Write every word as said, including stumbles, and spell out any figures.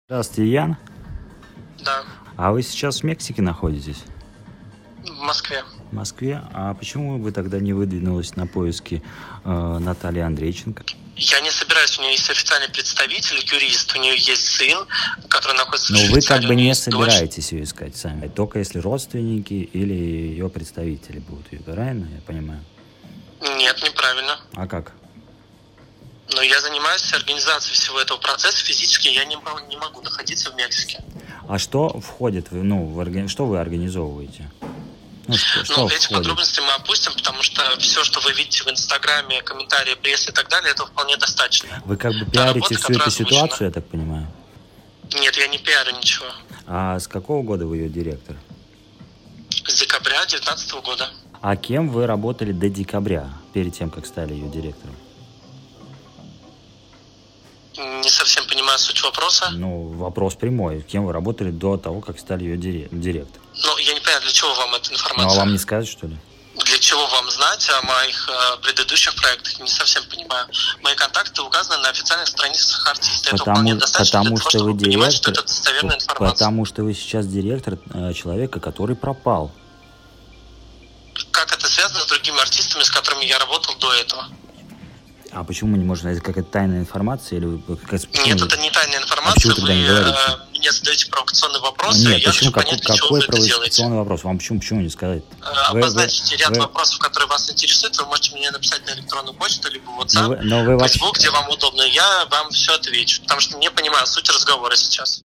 Здравствуйте, Ян. Да, А вы сейчас в Мексике находитесь? в Москве. В Москве? А почему вы тогда не выдвинулись на поиски э, Натальи Андрейченко? Я не собираюсь, у нее есть официальный представитель, юрист, у нее есть сын, который находится в Но вы как Швейцарии, бы у нее не есть дочь. собираетесь ее искать сами, только если родственники или ее представители будут ее, правильно я понимаю? Нет, неправильно. А как? Но я занимаюсь организацией всего этого процесса физически, я не, мо- не могу находиться в Мексике. А что входит, в, ну, в органи- что вы организовываете? Ну, что, что Ну, эти входит? подробности мы опустим, потому что все, что вы видите в Инстаграме, комментарии, прессе и так далее, этого вполне достаточно. Вы как бы Та пиарите работа, всю которая эту озвучена. ситуацию, я так понимаю? Нет, я не пиарю ничего. А с какого года вы ее директор? С декабря две тысячи девятнадцатого года. А кем вы работали до декабря, перед тем, как стали ее директором? Не совсем понимаю суть вопроса. Ну, вопрос прямой. Кем вы работали до того, как стали ее дире- директором? Ну, я не понимаю, для чего вам эта Ну, информация. а вам не сказать, что ли? Для чего вам знать о моих э, предыдущих проектах? Не совсем понимаю. Мои контакты указаны на официальных страницах артиста. Это вполне Потому, достаточно потому для того, что вы чтобы понимать, что директор, это достоверная информация. потому что вы сейчас директор э, человека, который пропал. Как это связано с другими артистами, с которыми я работал до этого? А почему мы не можем знать, как это тайная информация? Или вы, как, почему Нет, вы- это не тайная А информация. почему Вы тогда не говорите? э, мне задаете провокационные А, вопросы, Нет, и я почему, хочу понять, какой, для чего какой вы это делаете. провокационный вопрос? Вам почему, почему не сказать? Э, Вы- Обозначите вы- ряд вы- вопросов, которые вас интересуют. Вы можете мне написать на электронную почту, либо в Но WhatsApp, вы, но вы вообще... Facebook, где вам удобно. Я вам все отвечу, потому что не понимаю суть разговора сейчас.